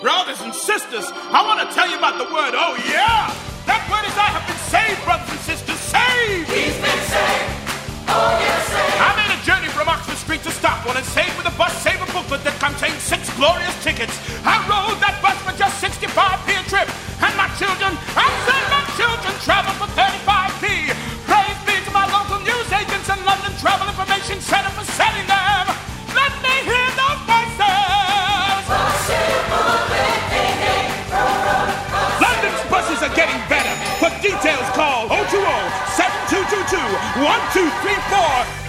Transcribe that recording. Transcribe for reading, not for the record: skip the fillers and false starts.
brothers and sisters, I want to tell you about the word, oh yeah! That word is I have been saved, brothers and sisters, saved! He's been saved, oh yes, saved. I made a journey from Oxford Street to Stockwell and saved with a bus saver booklet that contained 6 glorious tickets. I rode that bus for just 65p a trip, and my children, I said my children travel for 35p. Praise be to my local news agents and London Travel Information Center for sending them. Let me hear the voices! London's buses are getting better. For details, call 020-7222-1234.